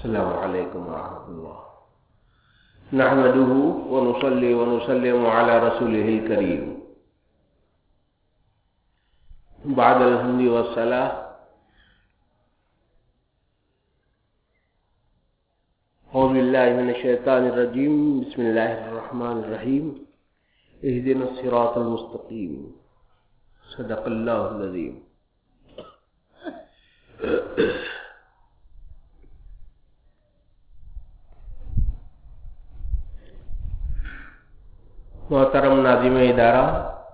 السلام علیکم ورحمۃ اللہ نحمده ونصلي ونسلم على رسوله الكريم بعد الحمد والصلاة أعوذ بالله من الشيطان الرجيم بسم الله الرحمن الرحيم اهدنا الصراط المستقيم صدق الله العظيم. محترم ناظم ادارہ،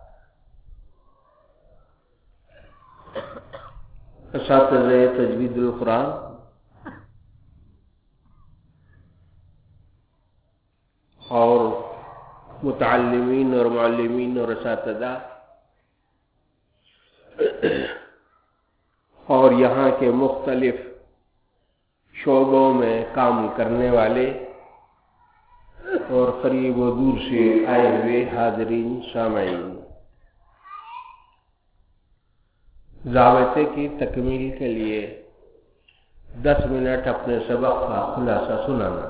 اساتذہ تجوید القرآن، اور متعلمین اور معلمین اور اساتذہ، اور یہاں کے مختلف شعبوں میں کام کرنے والے اور قریب و دور سے آئے ہوئے حاضرین سامعین، ضابطے کی تکمیل کے لیے 10 منٹ اپنے سبق کا خلاصہ سنانا.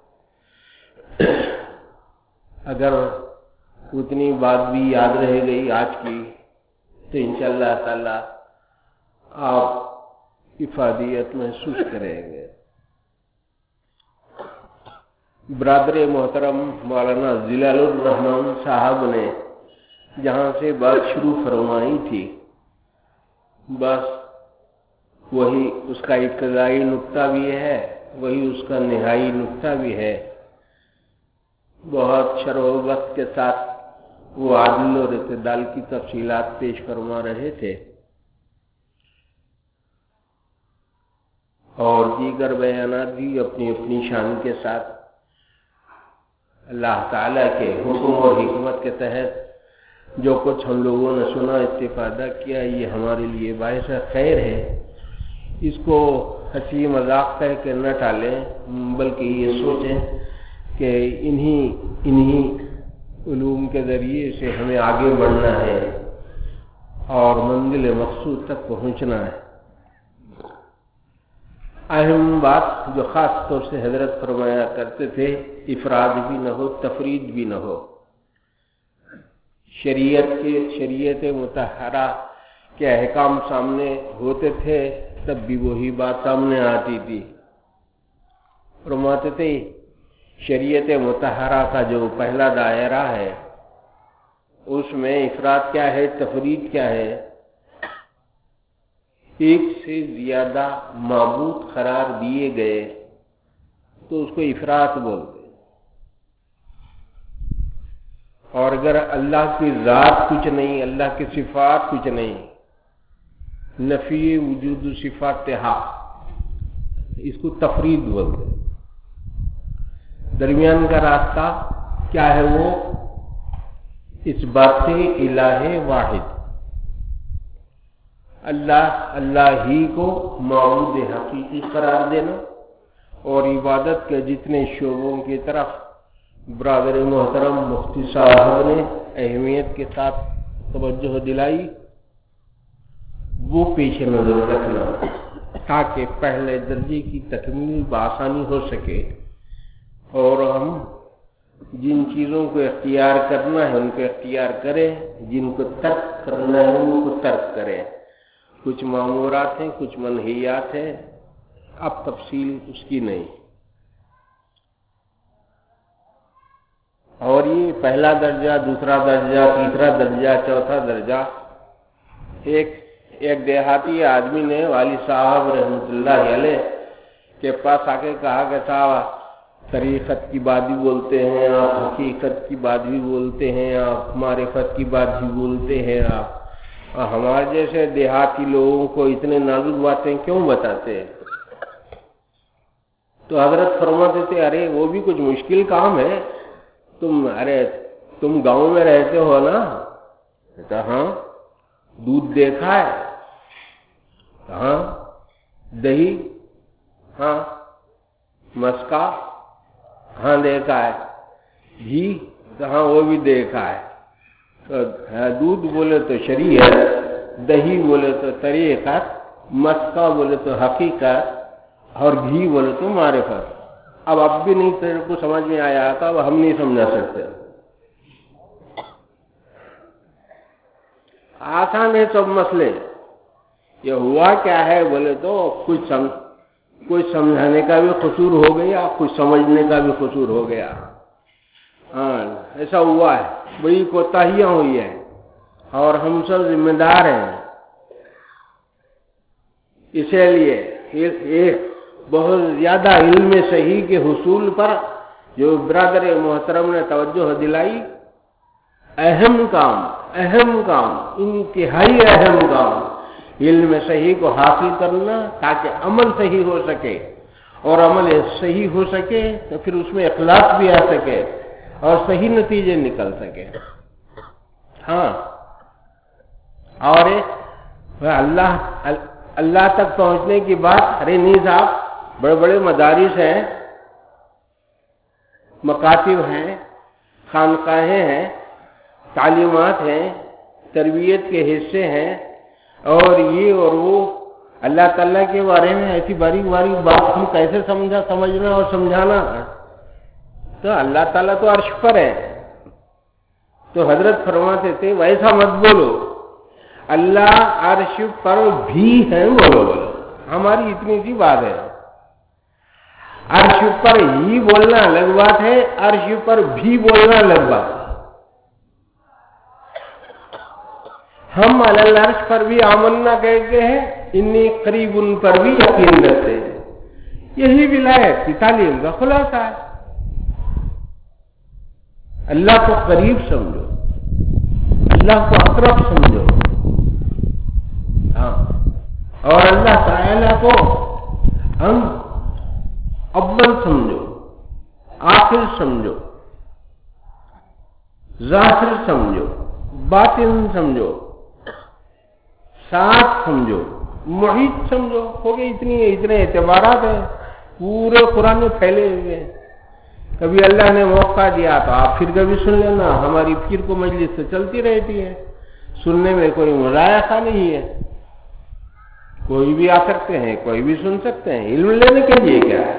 اگر اتنی بات بھی یاد رہ گئی آج کی تو انشاءاللہ تعالی آپ افادیت محسوس کریں گے. برادر محترم مولانا جلال الرحمن صاحب نے جہاں سے بات شروع فرمائی تھی، بس وہی اس کا ابتدائی نقطہ بھی ہے، وہی اس کا نہائی نقطہ بھی ہے. بہت شرح و وقت کے ساتھ وہ عدل اور اعتدال کی تفصیلات پیش فرما رہے تھے، اور دیگر بیانات بھی اپنی اپنی شان کے ساتھ اللہ تعالیٰ کے حکم اور حکمت کے تحت جو کچھ ہم لوگوں نے سنا، استفادہ کیا، یہ ہمارے لیے باعث خیر ہے. اس کو ہنسی مذاق کہہ کے نہ ٹالیں، بلکہ یہ سوچیں کہ انہی علوم کے ذریعے سے ہمیں آگے بڑھنا ہے اور منزل مقصود تک پہنچنا ہے. اہم بات جو خاص طور سے حضرت فرمایا کرتے تھے، افراد بھی نہ ہو، تفرید بھی نہ ہو. شریعت مطہرہ کے احکام سامنے ہوتے تھے تب بھی وہی بات سامنے آتی تھی. فرماتے تھے شریعت مطہرہ کا جو پہلا دائرہ ہے اس میں افراد کیا ہے، تفرید کیا ہے. ایک سے زیادہ معبود قرار دیے گئے تو اس کو افراط بولتے ہیں. اور اگر اللہ کی ذات کچھ نہیں، اللہ کی صفات کچھ نہیں، نفی وجود صفات حق، اس کو تفرید بولتے ہیں. درمیان کا راستہ کیا ہے؟ وہ اس بات سے الہ واحد، اللہ ہی کو معبود حقیقی قرار دینا، اور عبادت کے جتنے شعبوں کی طرف برادر محترم مفتی صاحب نے اہمیت کے ساتھ توجہ دلائی، وہ پیش نظر رکھنا تاکہ پہلے درجے کی تکمیل بآسانی ہو سکے، اور ہم جن چیزوں کو اختیار کرنا ہے ان کو اختیار کریں، جن کو ترک کرنا ہے ان کو ترک کریں. کچھ مامورات ہیں، کچھ منہیات ہیں، اب تفصیل اس کی نہیں. اور یہ پہلا درجہ، دوسرا درجہ، تیسرا درجہ، چوتھا درجہ. ایک دیہاتی آدمی نے والد صاحب رحمۃ اللہ علیہ کے پاس آ کے کہا کہ صاحب طریقت کی بات بھی بولتے ہیں آپ، حقیقت کی بات بھی بولتے ہیں آپ، معرفت کی بات بھی بولتے ہیں آپ، ہمارے جیسے دیہاتی لوگوں کو اتنے نازک باتیں کیوں بتاتے ہیں؟ تو حضرت فرماتے تھے ارے وہ بھی کچھ مشکل کام ہے. تم گاؤں میں رہتے ہو نا؟ کہتا ہاں. دودھ دیکھا ہے؟ ہاں. دہی؟ ہاں. مسکا؟ ہاں دیکھا ہے. گھی؟ ہاں وہ بھی دیکھا ہے. دودھ بولے تو شریعت، دہی بولے تو طریقت، مسکا بولے تو حقیقت، اور گھی بولے تو معرفت. اب بھی نہیں تیرے کو سمجھ میں آیا تھا، اب ہم نہیں سمجھا سکتے. آسان ہے سب مسئلے. یہ ہوا کیا ہے بولے تو کچھ سمجھانے کا بھی قصور ہو گیا، کچھ سمجھنے کا بھی قصور ہو گیا. ہاں ایسا ہوا ہے، بڑی کوتاہیاں ہوئی ہیں اور ہم سب ذمہ دار ہیں. اسی لیے یہ بہت زیادہ علم صحیح کے حصول پر جو برادر محترم نے توجہ دلائی، اہم کام، انتہائی اہم کام علم صحیح کو حاصل کرنا تاکہ عمل صحیح ہو سکے، اور عمل صحیح ہو سکے تو پھر اس میں اخلاص بھی آ سکے اور صحیح نتیجے نکل سکے. ہاں اور اللہ تک پہنچنے کی بات، ارے نہیں صاحب، بڑے بڑے مدارس ہیں، مکاتب ہیں، خانقاہیں ہیں، تعلیمات ہیں، تربیت کے حصے ہیں، اور یہ اور وہ. اللہ تعالیٰ کے بارے میں ایسی باریک باریک بات ہم کیسے سمجھنا اور سمجھانا؟ تو اللہ تعالیٰ تو عرش پر ہے. تو حضرت فرماتے تھے ویسا مت بولو، اللہ عرش پر بھی ہے بولو. ہماری اتنی سی بات ہے. عرش پر ہی بولنا الگ بات ہے، عرش پر بھی بولنا الگ بات ہے. ہم العرش پر بھی آمنا کہتے ہیں، انی قریب ان پر بھی یقین رکھتے ہیں. یہی ولایت کی تعلیم کا خلاصہ ہے. اللہ کو قریب سمجھو، اللہ کو اقرب سمجھو. ہاں اور اللہ تعالیٰ کو ہم اول سمجھو، آخر سمجھو، ظاہر سمجھو، باطن سمجھو، ساتھ سمجھو، محیط سمجھو. ہو گئے اتنے اعتبارات ہیں پورے قرآن میں پھیلے ہوئے ہیں. کبھی اللہ نے موقع دیا تو آپ پھر کبھی سن لینا. ہماری پیر کو مجلس تو چلتی رہتی ہے، سننے میں کوئی مضائقہ نہیں ہے. کوئی بھی آ سکتے ہیں، کوئی بھی سن سکتے ہیں. علم لینے کے لیے کیا ہے؟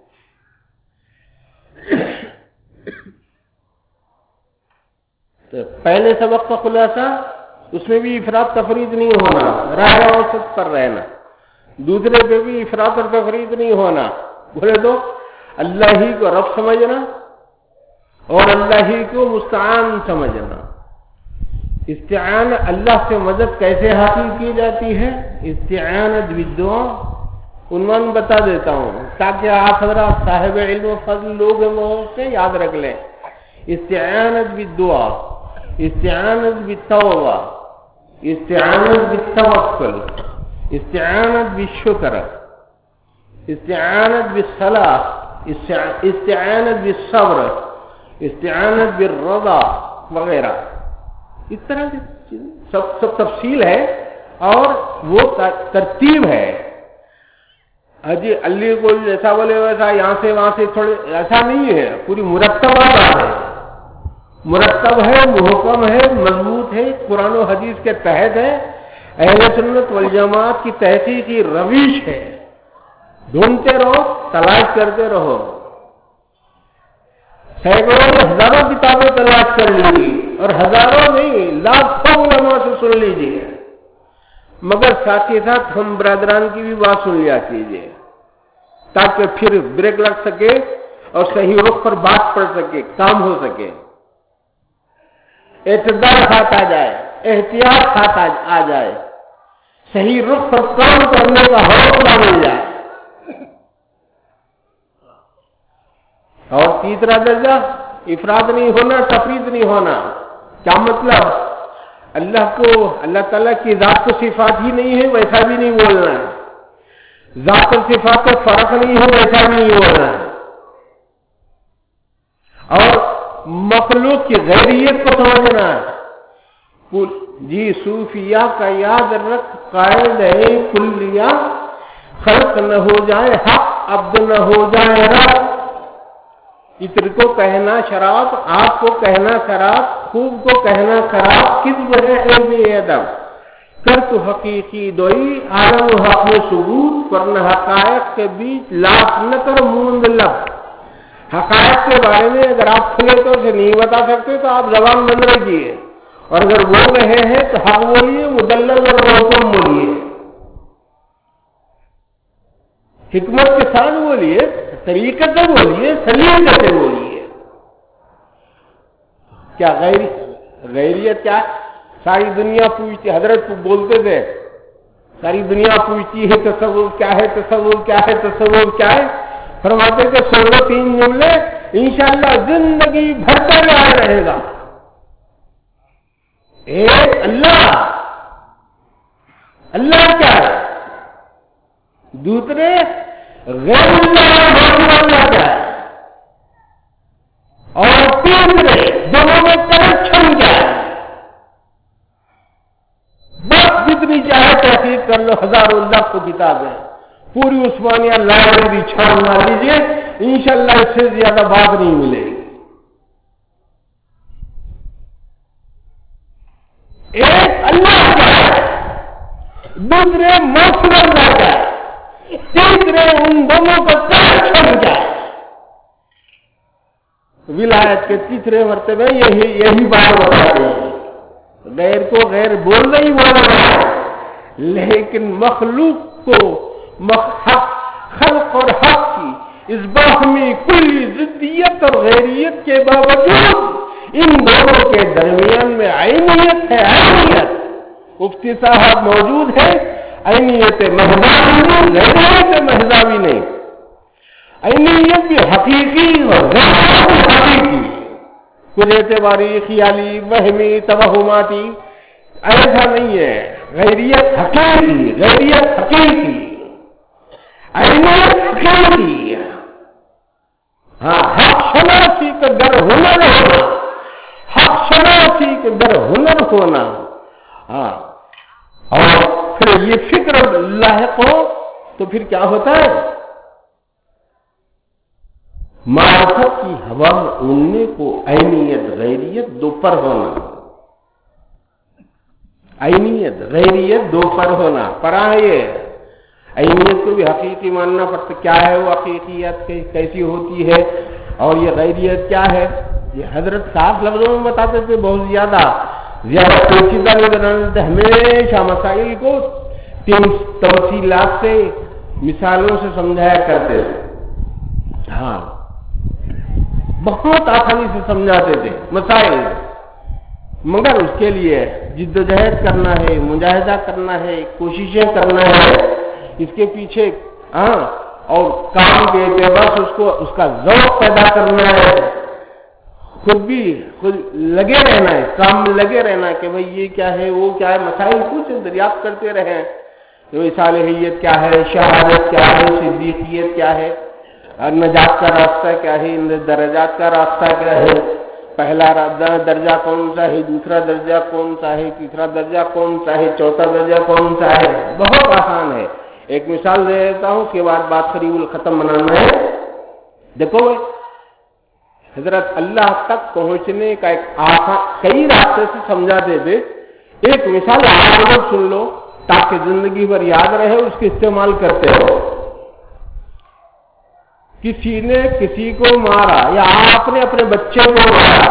تو پہلے سبق کا خلاصہ، اس میں بھی افراط تفریط نہیں ہونا، راہ اوسط پر رہنا. دوسرے پہ بھی افراط اور تفریط نہیں ہونا. بولے تو اللہ ہی کو رب سمجھنا اور اللہ ہی کو مستعان سمجھنا. استعانہ اللہ سے مدد کیسے حاصل کی جاتی ہے؟ استعانت بالدعاء. عنوان بتا دیتا ہوں تاکہ آپ حضرات صاحب علم و فضل لوگ سے یاد رکھ لیں. استعانت بالدعاء، استعانت بالتوبہ، استعانت بالتوکل، استعانت بالشکر، استعانت بالصلاح، استعانت بالصبر، استعانت بالرضا وغیرہ. اس طرح کی چیزیں سب تفصیل ہے اور وہ ترتیب ہے. اجی علی کو جیسا بولے ویسا یہاں سے وہاں سے تھوڑے ایسا نہیں ہے. پوری مرتبہ بات ہے، مرتب ہے، محکم ہے، مضبوط ہے، قرآن و حدیث کے تحت ہے، اہل سنت والجماعت کی تحقیقی روش ہے. ڈھونڈتے رہو، تلاش کرتے رہو. سینکڑوں ہزاروں کتابیں تلاش کر لیجیے، اور ہزاروں نہیں لاکھوں علماء سے سن لیجیے، مگر ساتھ ہی ساتھ ہم برادران کی بھی بات سن لیا کیجیے تاکہ پھر بریک لگ سکے اور صحیح رخ پر بات پڑ سکے، کام ہو سکے. اعتدال ساتھ آ جائے، احتیاط ساتھ آ جائے، صحیح رخ پر کام کرنے کا حوصلہ مل جائے. اور تیسرا درجہ افراد نہیں ہونا، تفریط نہیں ہونا. کیا مطلب؟ اللہ تعالیٰ کی ذات کو صفات ہی نہیں ہے ویسا بھی نہیں بولنا ہے، ذات اور صفات کا فرق نہیں ہے ویسا بھی نہیں بولنا ہے. اور مخلوق کی غیریت کو سمجھنا ہے. جی صوفیہ کا یاد رکھ، قائد ہے کلیہ، خلق نہ ہو جائے حق، عبد نہ ہو جائے رب. اتر کو کہنا شراب، آپ کو کہنا شراب، خوب کو کہنا خراب، کس وجہ ہے یہ ادب؟ شرط حقیقی دوئی عالم و حق میں ثبوت ورنہ حقائق کے بیچ لاکھ نہ کر موند لب. حقائق کے بارے میں اگر آپ کھلے تو اسے نہیں بتا سکتے تو آپ زبان بند رکھیے، اور اگر بول رہے ہیں تو حق بولیے، مدلل اور محکم بولیے، حکمت کے ساتھ بولیے، طریقت سے بولیے، سلیقت سے بولیے. کیا غیریت کیا؟ ساری دنیا پوچھتی، حضرت بولتے تھے ساری دنیا پوچھتی ہے تصور کیا ہے، تصور کیا ہے، تصور کیا ہے. فرماتے کہ سولو 3 جملے انشاءاللہ زندگی بھر کا یاد رہے گا. ایک اللہ، اللہ کیا ہے؟ دوسرے غیر اللہ کیا ہے؟ اور تیسرے دونوں میں کنیکشن کیا ہے؟ بس جتنی چاہے تحقیق کر لو، ہزاروں لاکھ کتابیں، پوری عثمانیہ لائبریری چھان مار لیجیے، انشاءاللہ اس سے زیادہ بات نہیں ملے گی. ایک اللہ کا ہے، دوسرے موسم اللہ کا ہے، تیسرے ان دونوں کا کنیکشن کیا ہے. ولایت کے تیسرے مرتبے یہی بات بتاتے ہیں. غیر کو غیر بول نہیں بول رہا ہے، لیکن مخلوق کو خلق اور حق کی اس باہمی کلی ضدیت اور غیریت کے باوجود ان دونوں کے درمیان میں عینیت ہے. عینیت مفتی صاحب موجود ہے، عینیت محضاوی نہیں، غیریت محضاوی نہیں. عینیت بھی حقیقی اور غیریت بھی حقیقی، کچھ اعتباری، خیالی، وہمی، توہماتی، ایسا نہیں ہے. غیریت حقیقی، غیریت حقیقی، عینیت حقیقی. ہاں، حق شناسی کا در ہنر ہونا، حق شناسی کے در ہنر ہونا. ہاں، اور پھر یہ فکر لاحق ہو تو پھر کیا ہوتا ہے؟ معرفت کی ہوا میں اڑنے کو عینیت غیریت دو پر ہونا، عینیت غیریت دو پر ہونا. پرائے عینیت کو بھی حقیقی ماننا پڑتا. کیا ہے وہ حقیقیت، کیسی ہوتی ہے، اور یہ غیریت کیا ہے؟ یہ حضرت صاف لفظوں میں بتاتے تھے، بہت زیادہ پیچیدہ نہیں بناتے تھے. ہمیشہ مسائل کو 3 تفصیلات سے، مثالوں سے سمجھایا کرتے تھے. ہاں، بہت آسانی سے سمجھاتے تھے مسائل، مگر اس کے لیے جد و جہد کرنا ہے، مجاہدہ کرنا ہے، کوششیں کرنا ہے اس کے پیچھے. ہاں، اور کام کے اعتبار سے اس کا ذوق پیدا کرنا ہے، خود لگے رہنا ہے، کام میں لگے رہنا ہے کہ بھئی یہ کیا ہے، وہ کیا ہے. مسائل کچھ دریافت کرتے رہیں، صالحیت کیا ہے، شہادت کیا ہے، صدیقیت کیا ہے، اور نجات کا راستہ کیا ہے، درجات کا راستہ کیا ہے، پہلا درجہ کون سا ہے، دوسرا درجہ کون سا ہے، تیسرا درجہ کون سا ہے، چوتھا درجہ کون سا ہے. بہت آسان ہے. ایک مثال دے دیتا ہوں کہ بات قریب الختم بنانا ہے. دیکھو حضرت اللہ تک پہنچنے کا کئی راستے سے سمجھاتے تھے. ایک مثال آپ سن لو تاکہ زندگی بھر یاد رہے، اس کے استعمال کرتے ہو. کسی نے کسی کو مارا یا آپ نے اپنے بچے کو مارا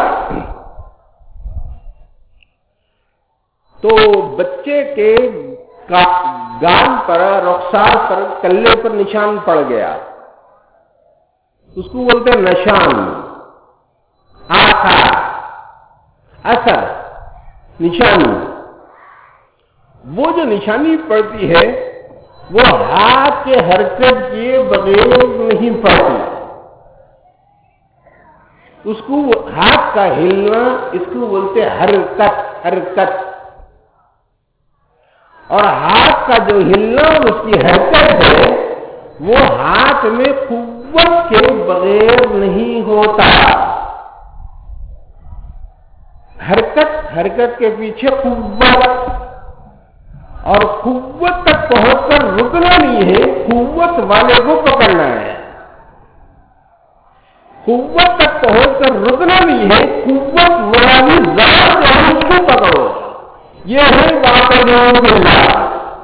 تو بچے کے گال پر، رخسار پر، کلے پر نشان پڑ گیا. اس کو بولتے ہیں نشان، آثار، اثر، نشانی. وہ جو نشانی پڑتی ہے وہ ہاتھ کے حرکت کیے بغیر نہیں پڑتی. اس کو ہاتھ کا ہلنا، اس کو بولتے حرکت. حرکت اور ہاتھ کا جو ہلنا اس کی حرکت ہے وہ ہاتھ میں قوت کے بغیر نہیں ہوتا. حرکت کے پیچھے قوت، اور قوت تک پہنچ کر رکنا نہیں ہے، قوت والے کو پکڑنا ہے. قوت تک پہنچ کر رکنا نہیں ہے، قوت والی ذات کو پکڑو. یہ ہے واقعہ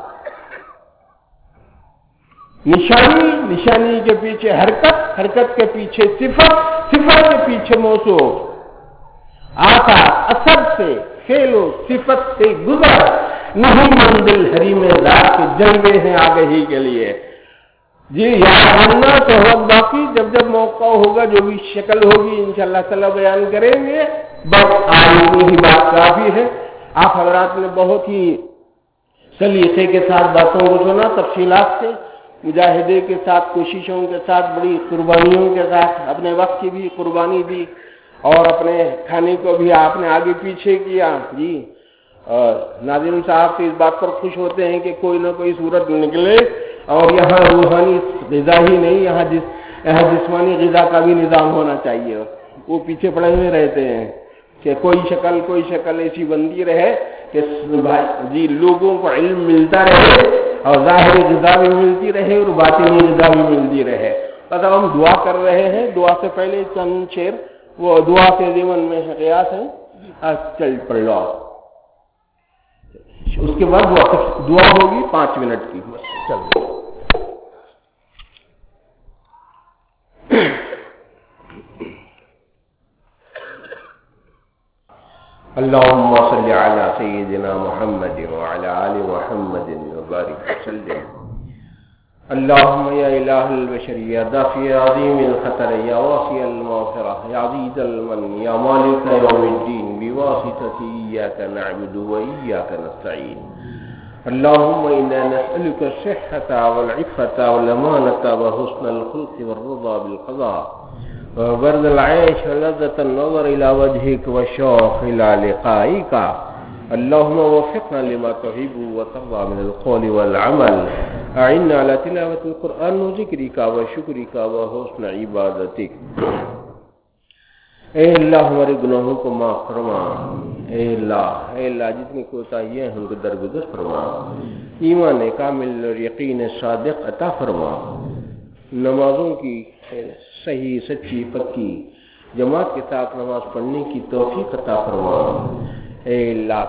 نشانی، نشانی کے پیچھے حرکت، حرکت کے پیچھے صفت، صفت کے پیچھے موصوف، آقا اثر سے، فعل و صفت سے گزر نہیں، منزل حریم ذات کے جلوے ہیں آگہی کے لیے۔ جی یاد رکھنا تو وقت باقی، جب جب موقع ہوگا جو بھی شکل ہوگی انشاءاللہ تعالی بیان کریں گے، بس آج ہی بات کافی ہے۔ آپ حضرات نے بہت ہی سلیقے کے ساتھ باتوں کو سنا، تفصیلات سے، مجاہدے کے ساتھ، کوششوں کے ساتھ، بڑی قربانیوں کے ساتھ، اپنے وقت کی بھی قربانی دی اور اپنے کھانے کو بھی آپ نے آگے پیچھے کیا۔ جی ناظرین صاحب سے اس بات پر خوش ہوتے ہیں کہ کوئی نہ کوئی صورت نکلے، اور یہاں روحانی غذا ہی نہیں، یہاں جسمانی غذا کا بھی نظام ہونا چاہیے۔ وہ پیچھے پڑے ہوئے رہتے ہیں کہ کوئی شکل ایسی بنتی رہے کہ جی لوگوں کو علم ملتا رہے اور ظاہری غذا بھی ملتی رہے اور باطنی غذا بھی ملتی رہے۔ بس ہم دعا کر رہے ہیں، دعا سے پہلے چند شعر وہ دعا کے ضمن میں قیاس ہے، چل پڑ لو، اس کے بعد دعا ہوگی 5 منٹ کی، چلو۔ اللهم صل على سيدنا محمد وعلى آل محمد وبارك وسلم۔ اللهم يا إله البشر يا دافع عظيم الخطر يا واسع المغفرة يا عزيز المن يا مالك يوم الدين، بواسطة إياك نعبد وإياك نستعين۔ اللهم إنا نسألك الصحة والعفة والأمانة وحسن الخلق والرضا بالقضاء وبرد العيش ولذة النظر إلى وجهك والشوق إلى لقائك۔ اللهم وفقنا لما تحب وترضى من القول والعمل، أعنا على تلاوة القرآن وذكرك وشكرك وحسن عبادتك۔ اے اللہ ہمارے گناہوں کو معاف فرما، اے اللہ جتنی کوتاہیاں ہیں ان کو درگزر فرما، ایمان کامل اور یقین صادق عطا فرما، نمازوں کی صحیح سچی پکی جماعت کے ساتھ نماز پڑھنے کی توفیق عطا فرما، اے اللہ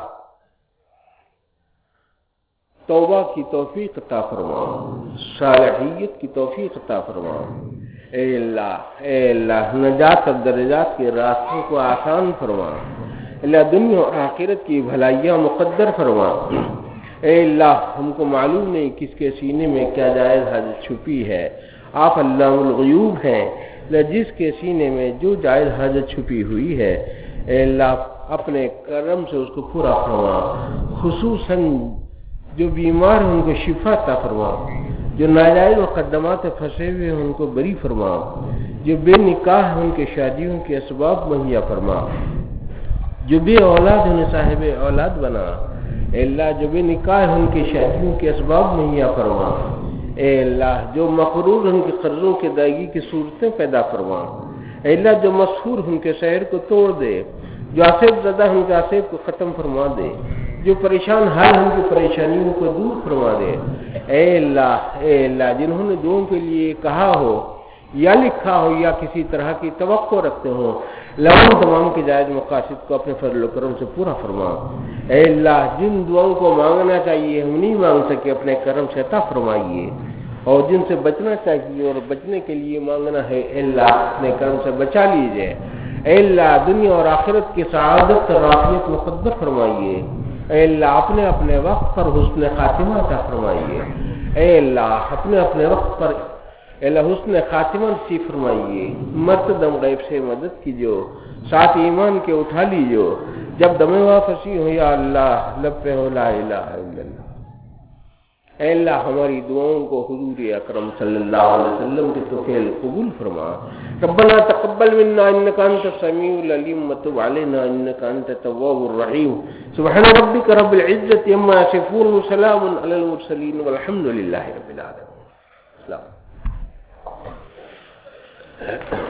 توبہ کی توفیق عطا فرما، صالحیت کی توفیق عطا فرما، اے اللہ نجات اور درجات کے راستوں کو آسان فرما، اللہ دنیا اور آخرت کی بھلائیاں مقدر فرما، اے اللہ ہم کو معلوم نہیں کس کے سینے میں کیا جائز حاجت چھپی ہے، آپ علام الغیوب ہیں، جس کے سینے میں جو جائز حاجت چھپی ہوئی ہے اے اللہ اپنے کرم سے اس کو پورا فرما، خصوصاً جو بیمار ہیں ان کو شفا عطا فرما، جو ناجائز مقدمات پھنسے ہوئے ہیں ان کو بری فرما، جو بے نکاح ہیں ان کے شادیوں کے اسباب مہیا فرما، جو بے اولاد انہیں صاحب اولاد بنا، اے اللہ جو بے نکاح ہیں ان کی شادیوں کے اسباب مہیا فرما، اے اللہ جو مقرور ان کے قرضوں کے ادائیگی کی صورتیں پیدا فرما، اے اللہ جو مسحور ان کے شہر کو توڑ دے، جو آصف زدہ ان کے آصف کو ختم فرما دے، جو پریشان حال ان کی پریشانیوں کو دور فرما دے، اے اللہ جنہوں نے دعاؤں کے لیے کہا ہو یا لکھا ہو یا کسی طرح کی توقع رکھتے ہوں، لہم تمام کے جائز مقاصد کو اپنے فضل و کرم سے پورا فرما، اے اللہ جن دعاؤں کو مانگنا چاہیے ہم نہیں مانگ سکے اپنے کرم سے عطا فرمائیے، اور جن سے بچنا چاہیے اور بچنے کے لیے مانگنا ہے اے اللہ اپنے کرم سے بچا لیجئے، اے اللہ دنیا اور آخرت کی سعادت اور عافیت مقدر فرمائیے، اے اللہ اپنے وقت پر حسن خاتمہ عطا فرمائیے، اے اللہ اپنے وقت پر اے اللہ حسن خاتمہ نصیب فرمائیے، مرتدم غیب سے مدد کیجو، ساتھ ایمان کے اٹھا لیجو، جب دم واپسی ہو یا اللہ لب پہ ہو لا الہ الا اللہ۔ اے اللہ ہماری دعاؤں کو حضور اکرم صلی اللہ علیہ وسلم کے توفیل قبول فرما، ربنا تقبل منا انك انت السميع العليم وتب علينا انك انت التواب الرحيم، سبحان ربك رب العزة عما يصفون وسلام على المرسلين والحمد لله رب العالمين۔